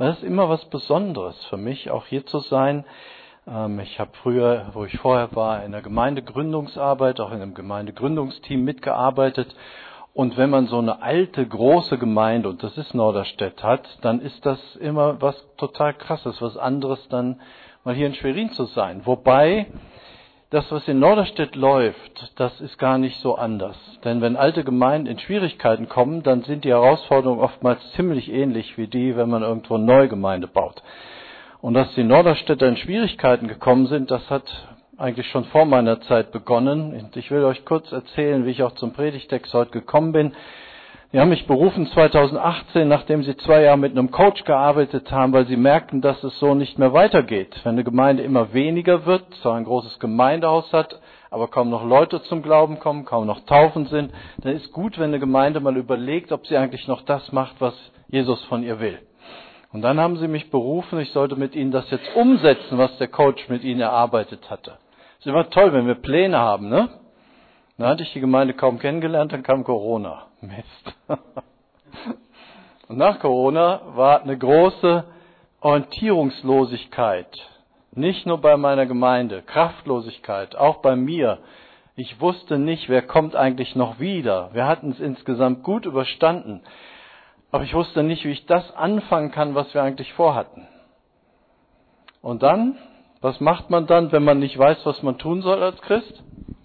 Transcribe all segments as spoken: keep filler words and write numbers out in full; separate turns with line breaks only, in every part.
Weil es ist immer was Besonderes für mich, auch hier zu sein. Ähm, ich habe früher, wo ich vorher war, in der Gemeindegründungsarbeit, auch in einem Gemeindegründungsteam mitgearbeitet. Und wenn man so eine alte, große Gemeinde, und das ist Norderstedt, hat, dann ist das immer was total Krasses, was anderes dann mal hier in Schwerin zu sein. Wobei das, was in Norderstedt läuft, das ist gar nicht so anders. Denn wenn alte Gemeinden in Schwierigkeiten kommen, dann sind die Herausforderungen oftmals ziemlich ähnlich wie die, wenn man irgendwo eine neue Gemeinde baut. Und dass die Norderstädter in Schwierigkeiten gekommen sind, das hat eigentlich schon vor meiner Zeit begonnen. Und ich will euch kurz erzählen, wie ich auch zum Predigtext heute gekommen bin. Die haben mich berufen zweitausendachtzehn, nachdem sie zwei Jahre mit einem Coach gearbeitet haben, weil sie merkten, dass es so nicht mehr weitergeht. Wenn eine Gemeinde immer weniger wird, zwar ein großes Gemeindehaus hat, aber kaum noch Leute zum Glauben kommen, kaum noch Taufen sind, dann ist gut, wenn eine Gemeinde mal überlegt, ob sie eigentlich noch das macht, was Jesus von ihr will. Und dann haben sie mich berufen, ich sollte mit ihnen das jetzt umsetzen, was der Coach mit ihnen erarbeitet hatte. Es ist immer toll, wenn wir Pläne haben, ne? Dann hatte ich die Gemeinde kaum kennengelernt, dann kam Corona. Mist. Und nach Corona war eine große Orientierungslosigkeit. Nicht nur bei meiner Gemeinde, Kraftlosigkeit, auch bei mir. Ich wusste nicht, wer kommt eigentlich noch wieder. Wir hatten es insgesamt gut überstanden. Aber ich wusste nicht, wie ich das anfangen kann, was wir eigentlich vorhatten. Und dann, was macht man dann, wenn man nicht weiß, was man tun soll als Christ?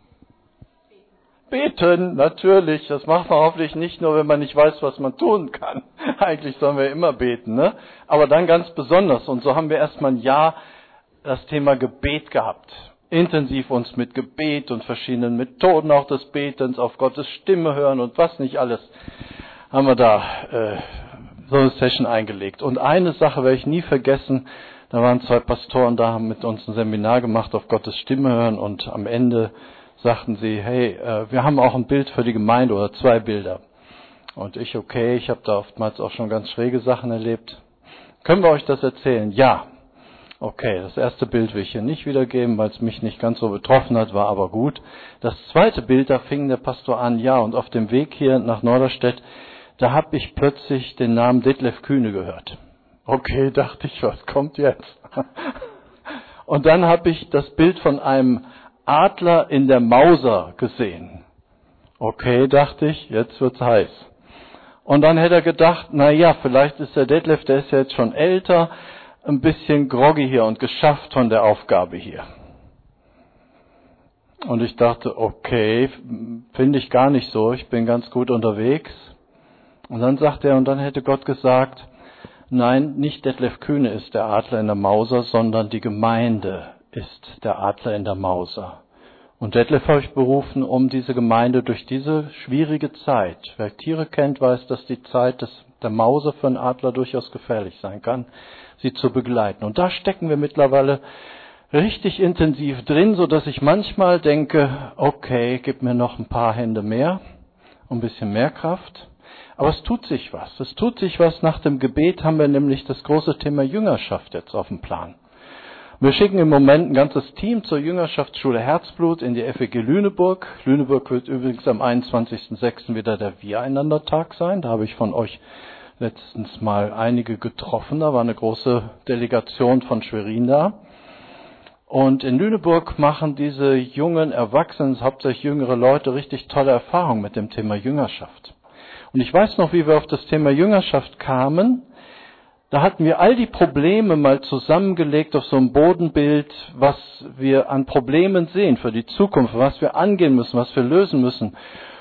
Beten, natürlich. Das macht man hoffentlich nicht nur, wenn man nicht weiß, was man tun kann. Eigentlich sollen wir immer beten, ne? Aber dann ganz besonders. Und so haben wir erstmal ein Jahr das Thema Gebet gehabt. Intensiv uns mit Gebet und verschiedenen Methoden auch des Betens, auf Gottes Stimme hören und was nicht alles, haben wir da äh, so eine Session eingelegt. Und eine Sache werde ich nie vergessen. Da waren zwei Pastoren da, haben mit uns ein Seminar gemacht auf Gottes Stimme hören und am Ende sagten sie, hey, äh, wir haben auch ein Bild für die Gemeinde oder zwei Bilder. Und ich, okay, ich habe da oftmals auch schon ganz schräge Sachen erlebt. Können wir euch das erzählen? Ja. Okay, das erste Bild will ich hier nicht wiedergeben, weil es mich nicht ganz so betroffen hat, war aber gut. Das zweite Bild, da fing der Pastor an, ja, und auf dem Weg hier nach Norderstedt, da habe ich plötzlich den Namen Detlef Kühne gehört. Okay, dachte ich, was kommt jetzt? Und dann habe ich das Bild von einem Adler in der Mauser gesehen. Okay, dachte ich, jetzt wird's heiß. Und dann hätte er gedacht, na ja, vielleicht ist der Detlef, der ist ja jetzt schon älter, ein bisschen groggy hier und geschafft von der Aufgabe hier. Und ich dachte, okay, finde ich gar nicht so, ich bin ganz gut unterwegs. Und dann sagte er, und dann hätte Gott gesagt, nein, nicht Detlef Kühne ist der Adler in der Mauser, sondern die Gemeinde ist der Adler in der Mauser. Und Detlef habe ich berufen, um diese Gemeinde durch diese schwierige Zeit, wer Tiere kennt, weiß, dass die Zeit des, der Mauser für einen Adler durchaus gefährlich sein kann, sie zu begleiten. Und da stecken wir mittlerweile richtig intensiv drin, so dass ich manchmal denke, okay, gib mir noch ein paar Hände mehr, ein bisschen mehr Kraft. Aber es tut sich was. Es tut sich was. Nach dem Gebet haben wir nämlich das große Thema Jüngerschaft jetzt auf dem Plan. Wir schicken im Moment ein ganzes Team zur Jüngerschaftsschule Herzblut in die F E G Lüneburg. Lüneburg wird übrigens am einundzwanzigsten sechsten wieder der Wir-Einander-Tag sein. Da habe ich von euch letztens mal einige getroffen. Da war eine große Delegation von Schwerin da. Und in Lüneburg machen diese jungen Erwachsenen, hauptsächlich jüngere Leute, richtig tolle Erfahrungen mit dem Thema Jüngerschaft. Und ich weiß noch, wie wir auf das Thema Jüngerschaft kamen. Da hatten wir all die Probleme mal zusammengelegt auf so einem Bodenbild, was wir an Problemen sehen für die Zukunft, was wir angehen müssen, was wir lösen müssen.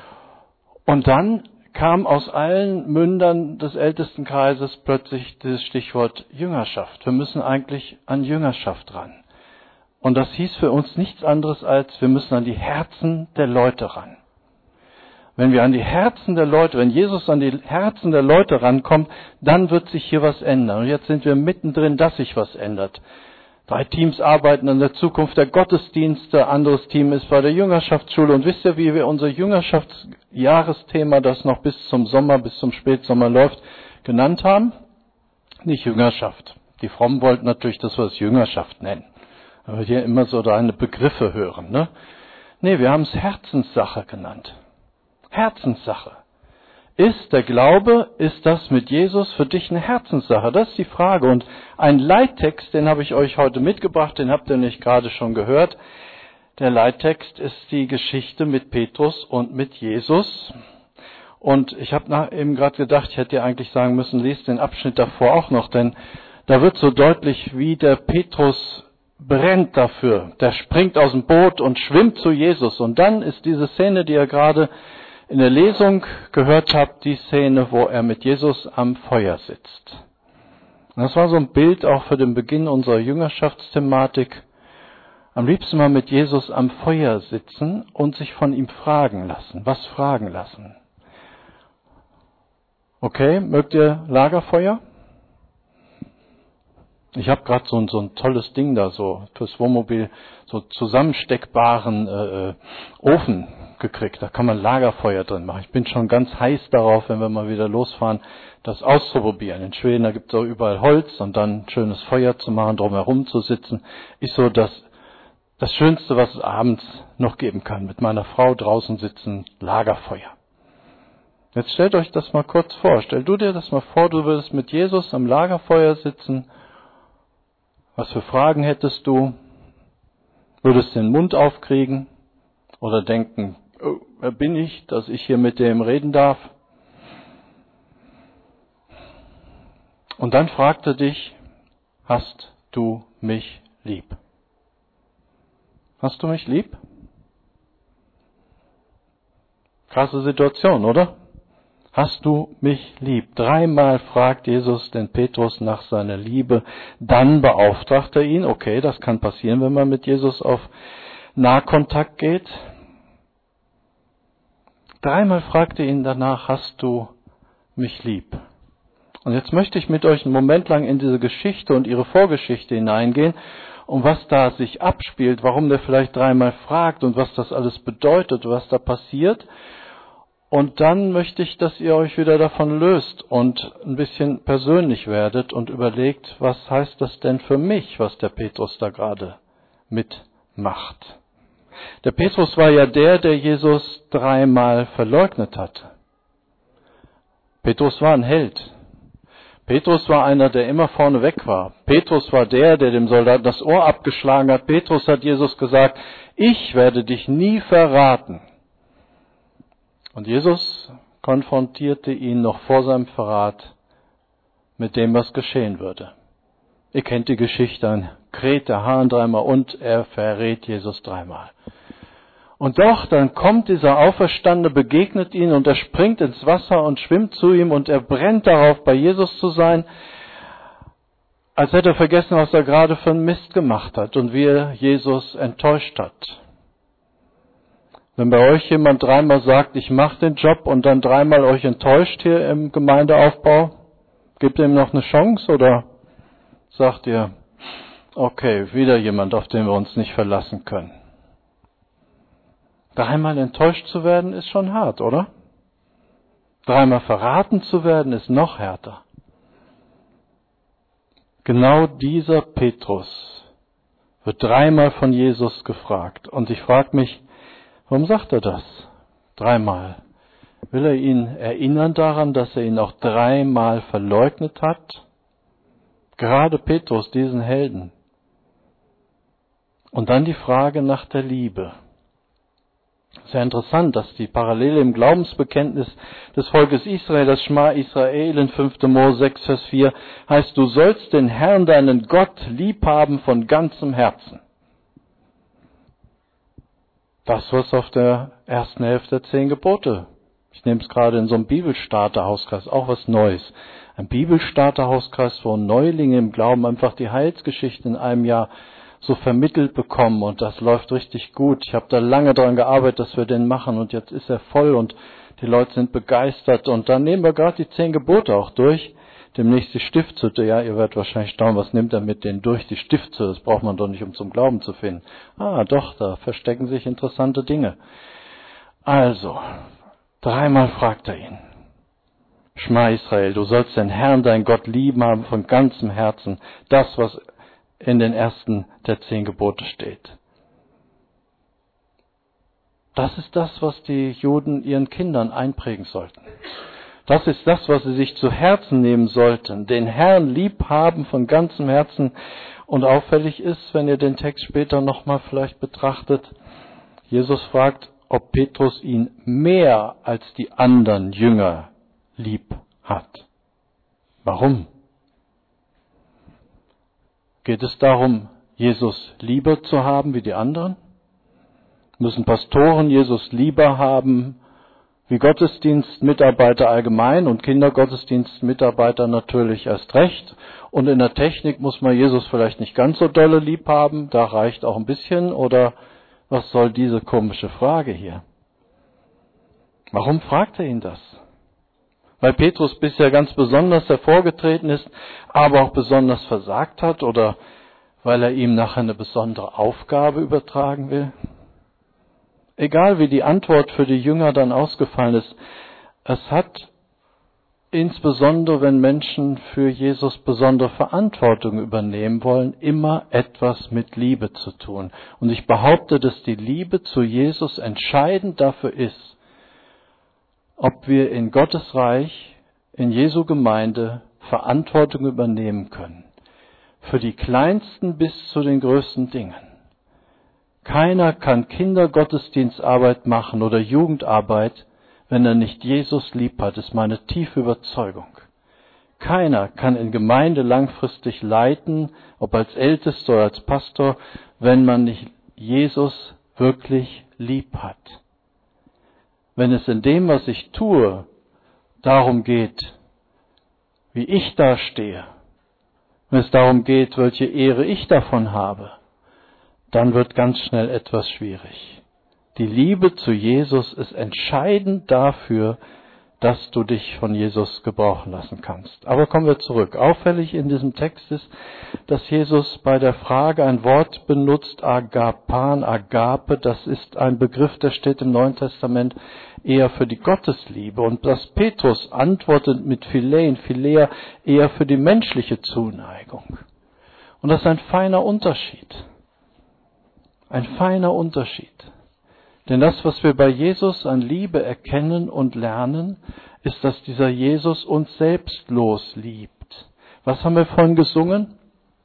Und dann kam aus allen Mündern des Ältestenkreises plötzlich dieses Stichwort Jüngerschaft. Wir müssen eigentlich an Jüngerschaft ran. Und das hieß für uns nichts anderes als, wir müssen an die Herzen der Leute ran. Wenn wir an die Herzen der Leute, wenn Jesus an die Herzen der Leute rankommt, dann wird sich hier was ändern. Und jetzt sind wir mittendrin, dass sich was ändert. Drei Teams arbeiten an der Zukunft der Gottesdienste, anderes Team ist bei der Jüngerschaftsschule. Und wisst ihr, wie wir unser Jüngerschaftsjahresthema, das noch bis zum Sommer, bis zum Spätsommer läuft, genannt haben? Nicht Jüngerschaft. Die Frommen wollten natürlich, dass wir es Jüngerschaft nennen. Aber hier immer so deine Begriffe hören, ne? Nee, wir haben es Herzenssache genannt. Herzenssache. Ist der Glaube, ist das mit Jesus für dich eine Herzenssache? Das ist die Frage. Und ein Leittext, den habe ich euch heute mitgebracht, den habt ihr nicht gerade schon gehört. Der Leittext ist die Geschichte mit Petrus und mit Jesus. Und ich habe eben gerade gedacht, ich hätte dir eigentlich sagen müssen, lest den Abschnitt davor auch noch, denn da wird so deutlich, wie der Petrus brennt dafür. Der springt aus dem Boot und schwimmt zu Jesus. Und dann ist diese Szene, die ihr gerade in der Lesung gehört habt, die Szene, wo er mit Jesus am Feuer sitzt. Und das war so ein Bild auch für den Beginn unserer Jüngerschaftsthematik. Am liebsten mal mit Jesus am Feuer sitzen und sich von ihm fragen lassen. Was fragen lassen? Okay, mögt ihr Lagerfeuer? Ich habe gerade so, so ein tolles Ding da, so fürs Wohnmobil, so zusammensteckbaren äh, Ofen gekriegt. Da kann man Lagerfeuer drin machen. Ich bin schon ganz heiß darauf, wenn wir mal wieder losfahren, das auszuprobieren. In Schweden, da gibt es auch überall Holz und dann ein schönes Feuer zu machen, drumherum zu sitzen. Ist so das, das Schönste, was es abends noch geben kann. Mit meiner Frau draußen sitzen, Lagerfeuer. Jetzt stellt euch das mal kurz vor. Stell du dir das mal vor, du würdest mit Jesus am Lagerfeuer sitzen. Was für Fragen hättest du? Würdest du den Mund aufkriegen oder denken, oh, wer bin ich, dass ich hier mit dem reden darf? Und dann fragt er dich, hast du mich lieb? Hast du mich lieb? Krasse Situation, oder? Hast du mich lieb? Dreimal fragt Jesus den Petrus nach seiner Liebe. Dann beauftragt er ihn. Okay, das kann passieren, wenn man mit Jesus auf Nahkontakt geht. Dreimal fragt er ihn danach, hast du mich lieb? Und jetzt möchte ich mit euch einen Moment lang in diese Geschichte und ihre Vorgeschichte hineingehen, um was da sich abspielt, warum der vielleicht dreimal fragt und was das alles bedeutet, was da passiert. Und dann möchte ich, dass ihr euch wieder davon löst und ein bisschen persönlich werdet und überlegt, was heißt das denn für mich, was der Petrus da gerade mitmacht. Der Petrus war ja der, der Jesus dreimal verleugnet hat. Petrus war ein Held. Petrus war einer, der immer vorne weg war. Petrus war der, der dem Soldaten das Ohr abgeschlagen hat. Petrus hat Jesus gesagt, ich werde dich nie verraten. Und Jesus konfrontierte ihn noch vor seinem Verrat mit dem, was geschehen würde. Ihr kennt die Geschichte, ein kräht der Hahn dreimal und er verrät Jesus dreimal. Und doch, dann kommt dieser Auferstandene, begegnet ihn und er springt ins Wasser und schwimmt zu ihm und er brennt darauf, bei Jesus zu sein, als hätte er vergessen, was er gerade für einen Mist gemacht hat und wie er Jesus enttäuscht hat. Wenn bei euch jemand dreimal sagt, ich mache den Job und dann dreimal euch enttäuscht hier im Gemeindeaufbau, gebt ihr ihm noch eine Chance oder sagt ihr, okay, wieder jemand, auf den wir uns nicht verlassen können? Dreimal enttäuscht zu werden ist schon hart, oder? Dreimal verraten zu werden ist noch härter. Genau dieser Petrus wird dreimal von Jesus gefragt. Und ich frage mich, warum sagt er das? Dreimal. Will er ihn erinnern daran, dass er ihn auch dreimal verleugnet hat? Gerade Petrus, diesen Helden. Und dann die Frage nach der Liebe. Sehr interessant, dass die Parallele im Glaubensbekenntnis des Volkes Israel, das Schma Israel in fünfter Mose sechs, Vers vier, heißt, du sollst den Herrn, deinen Gott, lieb haben von ganzem Herzen. Das, was auf der ersten Hälfte der zehn Gebote. Ich nehme es gerade in so einem Bibelstarter-Hauskreis, auch was Neues. Ein Bibelstarter-Hauskreis, wo Neulinge im Glauben einfach die Heilsgeschichte in einem Jahr so vermittelt bekommen und das läuft richtig gut. Ich habe da lange daran gearbeitet, dass wir den machen und jetzt ist er voll und die Leute sind begeistert und dann nehmen wir gerade die zehn Gebote auch durch. Demnächst die Stiftshütte, ja, ihr werdet wahrscheinlich staunen, was nimmt er mit denen durch? Die Stiftshütte, das braucht man doch nicht, um zum Glauben zu finden. Ah, doch, da verstecken sich interessante Dinge. Also, dreimal fragt er ihn. Schma Israel, du sollst den Herrn, dein Gott, lieben haben von ganzem Herzen. Das, was in den ersten der zehn Gebote steht. Das ist das, was die Juden ihren Kindern einprägen sollten. Das ist das, was sie sich zu Herzen nehmen sollten. Den Herrn lieb haben von ganzem Herzen. Und auffällig ist, wenn ihr den Text später nochmal vielleicht betrachtet, Jesus fragt, ob Petrus ihn mehr als die anderen Jünger lieb hat. Warum? Geht es darum, Jesus lieber zu haben wie die anderen? Müssen Pastoren Jesus lieber haben wie Gottesdienstmitarbeiter allgemein und Kindergottesdienstmitarbeiter natürlich erst recht? Und in der Technik muss man Jesus vielleicht nicht ganz so dolle lieb haben, da reicht auch ein bisschen, oder was soll diese komische Frage hier? Warum fragt er ihn das? Weil Petrus bisher ganz besonders hervorgetreten ist, aber auch besonders versagt hat, oder weil er ihm nachher eine besondere Aufgabe übertragen will? Egal wie die Antwort für die Jünger dann ausgefallen ist, es hat insbesondere, wenn Menschen für Jesus besondere Verantwortung übernehmen wollen, immer etwas mit Liebe zu tun. Und ich behaupte, dass die Liebe zu Jesus entscheidend dafür ist, ob wir in Gottes Reich, in Jesu Gemeinde Verantwortung übernehmen können. Für die kleinsten bis zu den größten Dingen. Keiner kann Kindergottesdienstarbeit machen oder Jugendarbeit, wenn er nicht Jesus lieb hat, ist meine tiefe Überzeugung. Keiner kann in Gemeinde langfristig leiten, ob als Ältester oder als Pastor, wenn man nicht Jesus wirklich lieb hat. Wenn es in dem, was ich tue, darum geht, wie ich dastehe, wenn es darum geht, welche Ehre ich davon habe, dann wird ganz schnell etwas schwierig. Die Liebe zu Jesus ist entscheidend dafür, dass du dich von Jesus gebrauchen lassen kannst. Aber kommen wir zurück. Auffällig in diesem Text ist, dass Jesus bei der Frage ein Wort benutzt, Agapan, Agape. Das ist ein Begriff, der steht im Neuen Testament eher für die Gottesliebe. Und dass Petrus antwortet mit Philein, Philea, eher für die menschliche Zuneigung. Und das ist ein feiner Unterschied. Ein feiner Unterschied. Denn das, was wir bei Jesus an Liebe erkennen und lernen, ist, dass dieser Jesus uns selbstlos liebt. Was haben wir vorhin gesungen?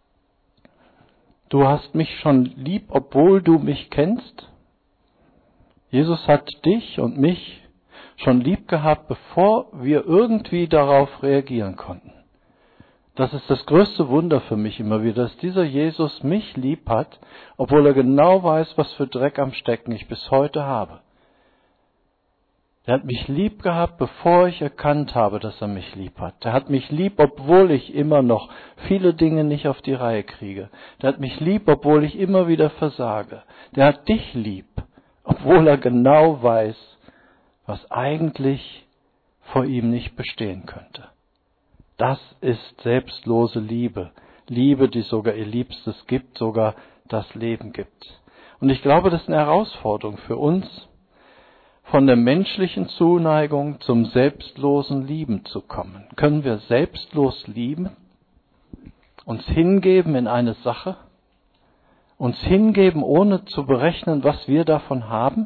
Du hast mich schon lieb, obwohl du mich kennst. Jesus hat dich und mich schon lieb gehabt, bevor wir irgendwie darauf reagieren konnten. Das ist das größte Wunder für mich immer wieder, dass dieser Jesus mich lieb hat, obwohl er genau weiß, was für Dreck am Stecken ich bis heute habe. Er hat mich lieb gehabt, bevor ich erkannt habe, dass er mich lieb hat. Er hat mich lieb, obwohl ich immer noch viele Dinge nicht auf die Reihe kriege. Der hat mich lieb, obwohl ich immer wieder versage. Der hat dich lieb, obwohl er genau weiß, was eigentlich vor ihm nicht bestehen könnte. Das ist selbstlose Liebe. Liebe, die sogar ihr Liebstes gibt, sogar das Leben gibt. Und ich glaube, das ist eine Herausforderung für uns, von der menschlichen Zuneigung zum selbstlosen Lieben zu kommen. Können wir selbstlos lieben? Uns hingeben in eine Sache? Uns hingeben, ohne zu berechnen, was wir davon haben?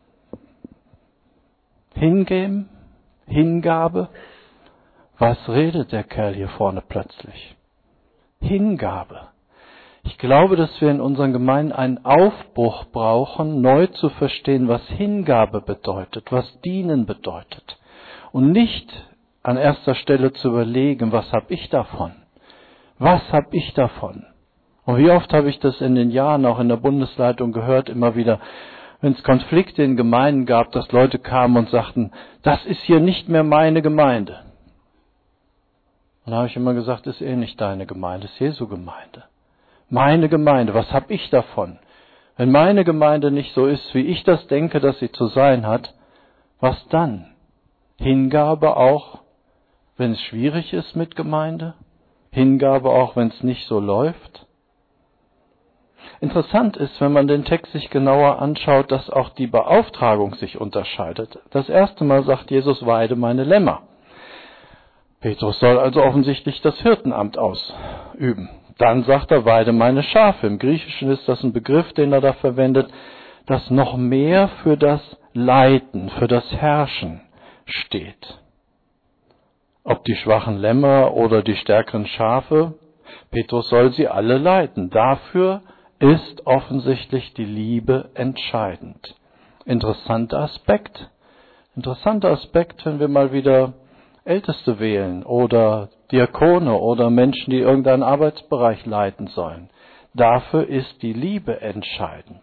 Hingeben? Hingabe? Was redet der Kerl hier vorne plötzlich? Hingabe. Ich glaube, dass wir in unseren Gemeinden einen Aufbruch brauchen, neu zu verstehen, was Hingabe bedeutet, was Dienen bedeutet. Und nicht an erster Stelle zu überlegen, was habe ich davon? Was habe ich davon? Und wie oft habe ich das in den Jahren auch in der Bundesleitung gehört, immer wieder, wenn es Konflikte in Gemeinden gab, dass Leute kamen und sagten, das ist hier nicht mehr meine Gemeinde. Und da habe ich immer gesagt, ist eh nicht deine Gemeinde, ist Jesu Gemeinde. Meine Gemeinde, was habe ich davon? Wenn meine Gemeinde nicht so ist, wie ich das denke, dass sie zu sein hat, was dann? Hingabe auch, wenn es schwierig ist mit Gemeinde? Hingabe auch, wenn es nicht so läuft? Interessant ist, wenn man den Text sich genauer anschaut, dass auch die Beauftragung sich unterscheidet. Das erste Mal sagt Jesus, weide meine Lämmer. Petrus soll also offensichtlich das Hirtenamt ausüben. Dann sagt er, weide meine Schafe. Im Griechischen ist das ein Begriff, den er da verwendet, das noch mehr für das Leiten, für das Herrschen steht. ob die schwachen Lämmer oder die stärkeren Schafe, Petrus soll sie alle leiten. Dafür ist offensichtlich die Liebe entscheidend. Interessanter Aspekt. Interessanter Aspekt, wenn wir mal wieder Älteste wählen oder Diakone oder Menschen, die irgendeinen Arbeitsbereich leiten sollen. Dafür ist die Liebe entscheidend.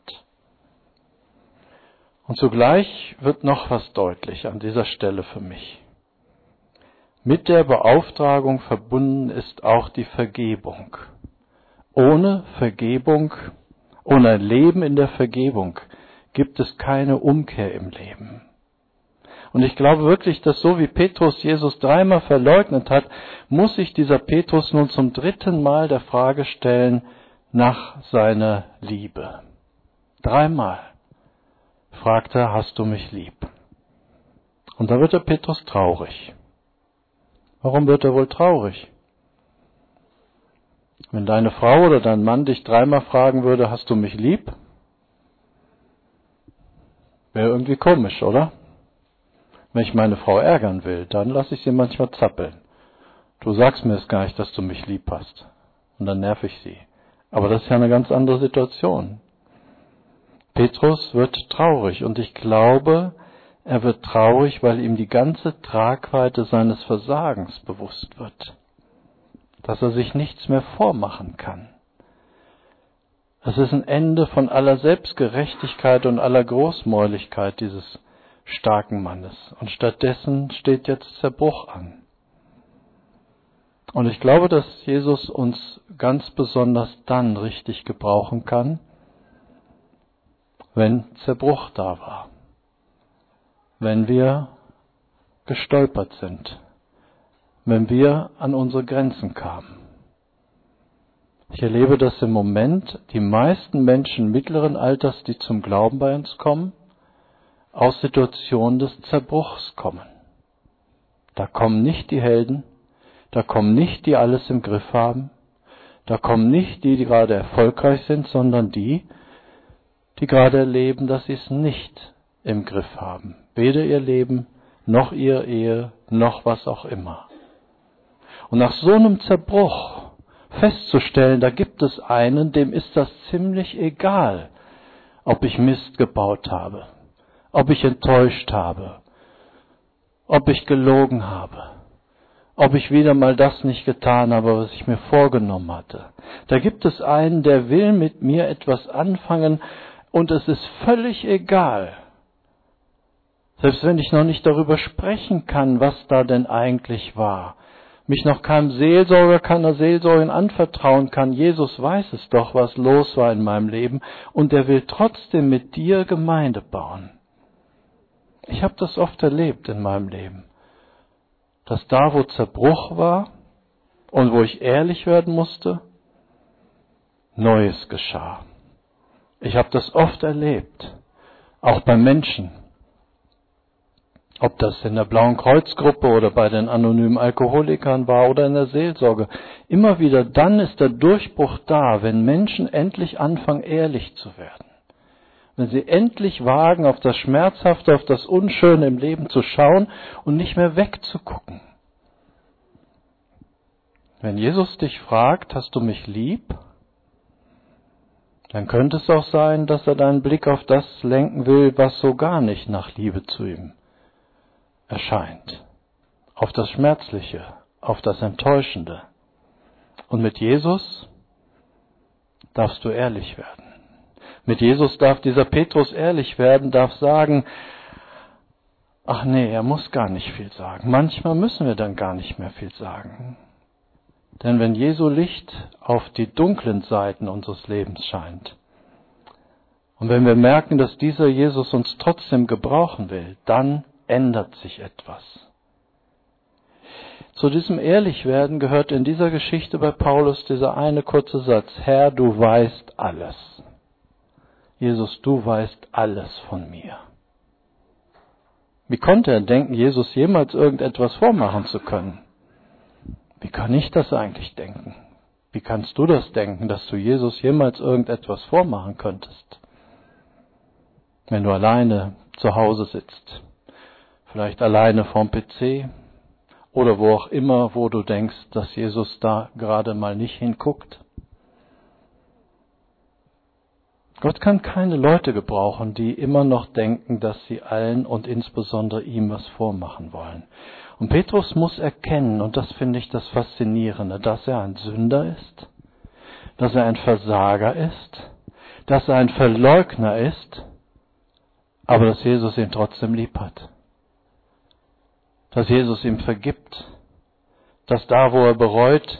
Und zugleich wird noch was deutlich an dieser Stelle für mich. Mit der Beauftragung verbunden ist auch die Vergebung. Ohne Vergebung, ohne ein Leben in der Vergebung gibt es keine Umkehr im Leben. Und ich glaube wirklich, dass so wie Petrus Jesus dreimal verleugnet hat, muss sich dieser Petrus nun zum dritten Mal der Frage stellen nach seiner Liebe. Dreimal fragt er, hast du mich lieb? Und da wird der Petrus traurig. Warum wird er wohl traurig? Wenn deine Frau oder dein Mann dich dreimal fragen würde, hast du mich lieb? Wäre irgendwie komisch, oder? Wenn ich meine Frau ärgern will, dann lasse ich sie manchmal zappeln. Du sagst mir es gar nicht, dass du mich lieb hast. Und dann nerv ich sie. Aber das ist ja eine ganz andere Situation. Petrus wird traurig und ich glaube, er wird traurig, weil ihm die ganze Tragweite seines Versagens bewusst wird. Dass er sich nichts mehr vormachen kann. Es ist ein Ende von aller Selbstgerechtigkeit und aller Großmäuligkeit dieses starken Mannes. Und stattdessen steht jetzt Zerbruch an. Und ich glaube, dass Jesus uns ganz besonders dann richtig gebrauchen kann, wenn Zerbruch da war. Wenn wir gestolpert sind. Wenn wir an unsere Grenzen kamen. Ich erlebe das im Moment, die meisten Menschen mittleren Alters, die zum Glauben bei uns kommen, aus Situationen des Zerbruchs kommen. Da kommen nicht die Helden, da kommen nicht die alles im Griff haben, da kommen nicht die, die gerade erfolgreich sind, sondern die, die gerade erleben, dass sie es nicht im Griff haben. Weder ihr Leben, noch ihre Ehe, noch was auch immer. Und nach so einem Zerbruch festzustellen, da gibt es einen, dem ist das ziemlich egal, ob ich Mist gebaut habe, ob ich enttäuscht habe, ob ich gelogen habe, ob ich wieder mal das nicht getan habe, was ich mir vorgenommen hatte. Da gibt es einen, der will mit mir etwas anfangen und es ist völlig egal, selbst wenn ich noch nicht darüber sprechen kann, was da denn eigentlich war, mich noch keinem Seelsorger, keiner Seelsorgerin anvertrauen kann. Jesus weiß es doch, was los war in meinem Leben und er will trotzdem mit dir Gemeinde bauen. Ich habe das oft erlebt in meinem Leben, dass da, wo Zerbruch war und wo ich ehrlich werden musste, Neues geschah. Ich habe das oft erlebt, auch bei Menschen. Ob das in der Blauen Kreuzgruppe oder bei den anonymen Alkoholikern war oder in der Seelsorge. Immer wieder dann ist der Durchbruch da, wenn Menschen endlich anfangen, ehrlich zu werden. Wenn sie endlich wagen, auf das Schmerzhafte, auf das Unschöne im Leben zu schauen und nicht mehr wegzugucken. Wenn Jesus dich fragt, hast du mich lieb? Dann könnte es auch sein, dass er deinen Blick auf das lenken will, was so gar nicht nach Liebe zu ihm erscheint. Auf das Schmerzliche, auf das Enttäuschende. Und mit Jesus darfst du ehrlich werden. Mit Jesus darf dieser Petrus ehrlich werden, darf sagen, ach nee, er muss gar nicht viel sagen. Manchmal müssen wir dann gar nicht mehr viel sagen. Denn wenn Jesu Licht auf die dunklen Seiten unseres Lebens scheint und wenn wir merken, dass dieser Jesus uns trotzdem gebrauchen will, dann ändert sich etwas. Zu diesem Ehrlichwerden gehört in dieser Geschichte bei Paulus dieser eine kurze Satz, Herr, du weißt alles. Jesus, du weißt alles von mir. Wie konnte er denken, Jesus jemals irgendetwas vormachen zu können? Wie kann ich das eigentlich denken? Wie kannst du das denken, dass du Jesus jemals irgendetwas vormachen könntest? Wenn du alleine zu Hause sitzt, vielleicht alleine vorm P C oder wo auch immer, wo du denkst, dass Jesus da gerade mal nicht hinguckt. Gott kann keine Leute gebrauchen, die immer noch denken, dass sie allen und insbesondere ihm was vormachen wollen. Und Petrus muss erkennen, und das finde ich das Faszinierende, dass er ein Sünder ist, dass er ein Versager ist, dass er ein Verleugner ist, aber dass Jesus ihn trotzdem lieb hat. Dass Jesus ihm vergibt, dass da, wo er bereut,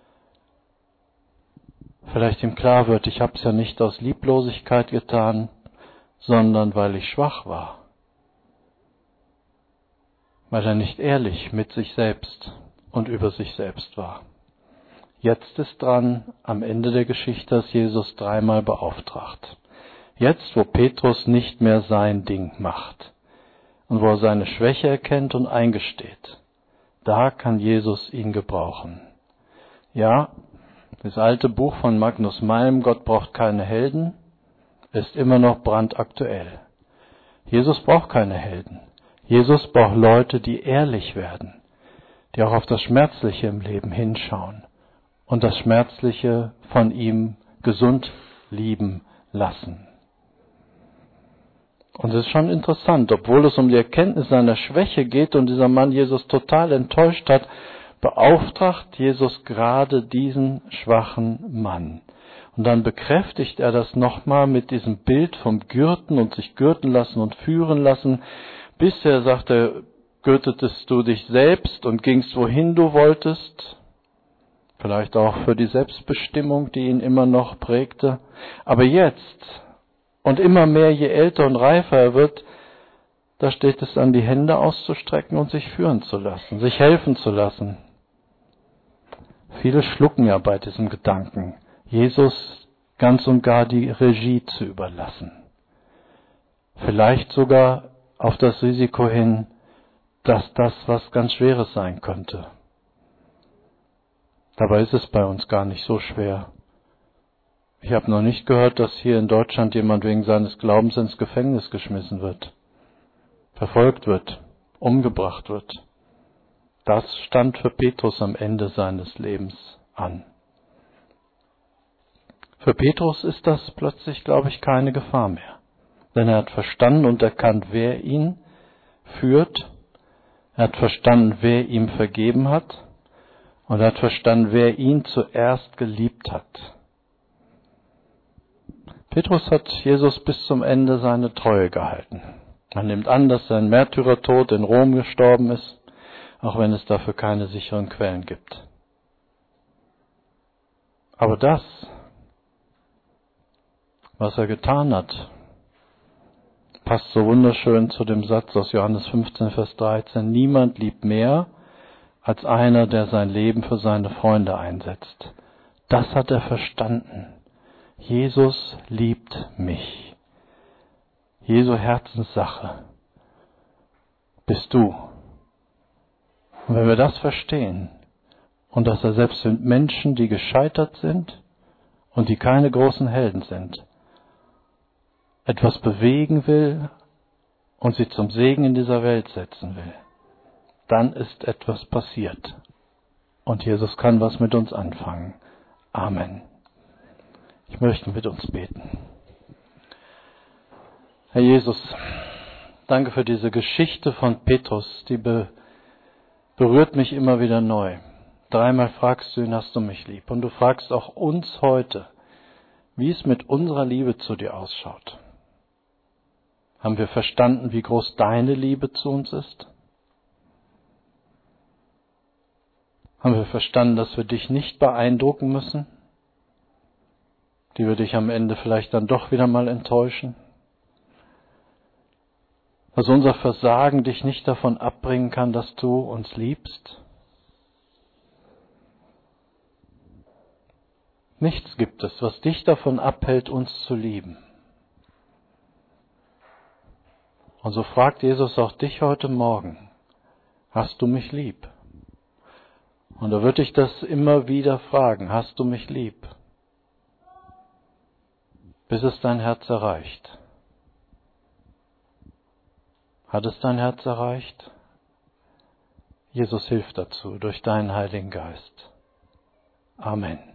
vielleicht ihm klar wird, ich habe es ja nicht aus Lieblosigkeit getan, sondern weil ich schwach war. Weil er nicht ehrlich mit sich selbst und über sich selbst war. Jetzt ist dran, am Ende der Geschichte, dass Jesus dreimal beauftragt. Jetzt, wo Petrus nicht mehr sein Ding macht und wo er seine Schwäche erkennt und eingesteht, da kann Jesus ihn gebrauchen. Ja, das alte Buch von Magnus Malm, Gott braucht keine Helden, ist immer noch brandaktuell. Jesus braucht keine Helden. Jesus braucht Leute, die ehrlich werden, die auch auf das Schmerzliche im Leben hinschauen und das Schmerzliche von ihm gesund lieben lassen. Und es ist schon interessant, obwohl es um die Erkenntnis seiner Schwäche geht und dieser Mann Jesus total enttäuscht hat, beauftragt Jesus gerade diesen schwachen Mann. Und dann bekräftigt er das nochmal mit diesem Bild vom Gürten und sich gürten lassen und führen lassen. Bisher, sagt er, gürtetest du dich selbst und gingst, wohin du wolltest. Vielleicht auch für die Selbstbestimmung, die ihn immer noch prägte. Aber jetzt, und immer mehr, je älter und reifer er wird, da steht es an, die Hände auszustrecken und sich führen zu lassen, sich helfen zu lassen. Viele schlucken ja bei diesem Gedanken, Jesus ganz und gar die Regie zu überlassen. Vielleicht sogar auf das Risiko hin, dass das was ganz Schweres sein könnte. Dabei ist es bei uns gar nicht so schwer. Ich habe noch nicht gehört, dass hier in Deutschland jemand wegen seines Glaubens ins Gefängnis geschmissen wird, verfolgt wird, umgebracht wird. Das stand für Petrus am Ende seines Lebens an. Für Petrus ist das plötzlich, glaube ich, keine Gefahr mehr. Denn er hat verstanden und erkannt, wer ihn führt. Er hat verstanden, wer ihm vergeben hat. Und er hat verstanden, wer ihn zuerst geliebt hat. Petrus hat Jesus bis zum Ende seine Treue gehalten. Man nimmt an, dass sein Märtyrertod in Rom gestorben ist, auch wenn es dafür keine sicheren Quellen gibt. Aber das, was er getan hat, passt so wunderschön zu dem Satz aus Johannes fünfzehn, Vers dreizehn. Niemand liebt mehr als einer, der sein Leben für seine Freunde einsetzt. Das hat er verstanden. Jesus liebt mich. Jesu Herzenssache bist du. Und wenn wir das verstehen und dass er selbst mit Menschen, die gescheitert sind und die keine großen Helden sind, etwas bewegen will und sie zum Segen in dieser Welt setzen will, dann ist etwas passiert. Und Jesus kann was mit uns anfangen. Amen. Ich möchte mit uns beten. Herr Jesus, danke für diese Geschichte von Petrus, die be- berührt mich immer wieder neu. Dreimal fragst du ihn, hast du mich lieb? Und du fragst auch uns heute, wie es mit unserer Liebe zu dir ausschaut. Haben wir verstanden, wie groß deine Liebe zu uns ist? Haben wir verstanden, dass wir dich nicht beeindrucken müssen? Die wir dich am Ende vielleicht dann doch wieder mal enttäuschen? Dass unser Versagen dich nicht davon abbringen kann, dass du uns liebst? Nichts gibt es, was dich davon abhält, uns zu lieben. Und so fragt Jesus auch dich heute Morgen, hast du mich lieb? Und er wird dich das immer wieder fragen, hast du mich lieb? Bis es dein Herz erreicht. Hat es dein Herz erreicht? Jesus, hilf dazu durch deinen Heiligen Geist. Amen.